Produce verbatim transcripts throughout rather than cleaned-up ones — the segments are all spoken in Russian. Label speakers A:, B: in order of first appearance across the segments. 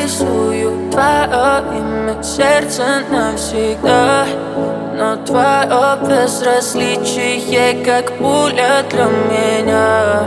A: Нарисую твое имя, сердце навсегда. Но твое безразличие, как пуля для меня.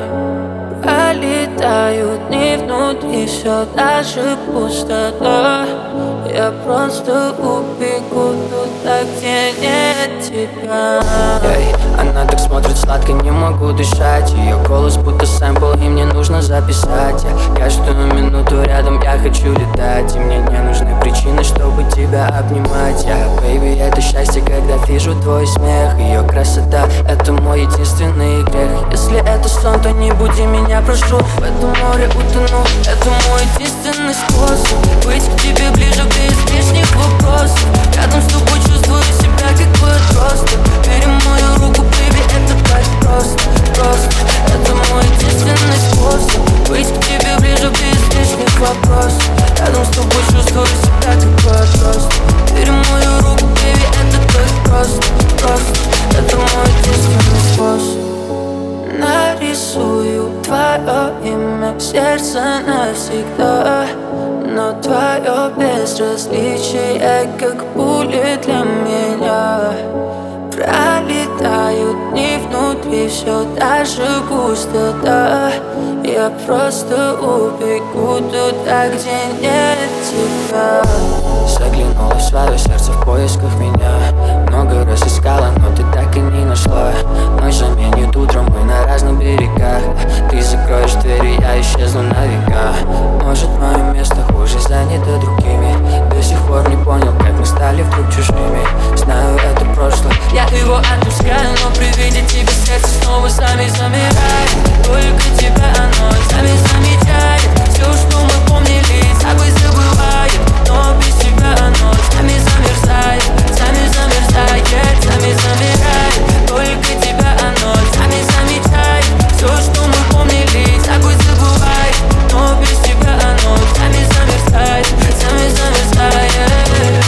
A: Пролетают дни внутри, все даже пустота. Я просто убегу туда, где нет тебя.
B: Эй, она так смотрит сладко, не могу дышать. Ее голос будто сэмпл, и мне нужно записать. Я каждую минуту рядом, я хочу летать. И мне не нужны причины, чтобы тебя обнимать. Я, бэйби, это счастье, когда вижу твой смех. Ее красота, это мой единственный грех. Если это сон, то не буди меня, прошу. В этом море утону, это мой единственный способ быть к тебе ближе без лишних вопросов. Рядом с тобой чувствую себя как подросток. Бери мою руку, бэйби, это так просто, просто. Это мой единственный способ быть к тебе ближе без лишних вопросов. Рядом с тобой чувствую себя как подросток. Бери мою руку, бэйби, это так просто, просто. Это мой единственный способ. Нарисую твое имя, сердце навсегда. Но твое безразличие, как пули для меня. Пролетают дни внутри, все даже пустота. Я просто убегу туда, где нет тебя. Заглянула в свое сердце в поисках меня. Много раз искала, но ты так и не нашла. Ночь заменит утром, мы на разных берегах. Ты закроешь двери, я исчезну на века. Может, мое место хуже занято другими. До сих пор не понял, как мы стали вдруг чужими. Знаю, это прошлое,
A: я его отпускаю, но при виде тебя сердце снова сами замирает. Только тебя оно сами замечает. Все, что мы помнили, собой забывает. Но без тебя оно сами замерзает, сами замерзает, сами замирает. Только тебя оно сами замечает. Все, что мы помнили, собой забывает. Но без тебя оно сами замерзает, сами замерзает.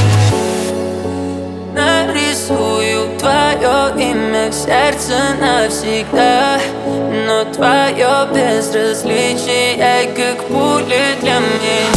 A: Нарисую твое имя в сердце навсегда. Но твое безразличие, как пули для меня.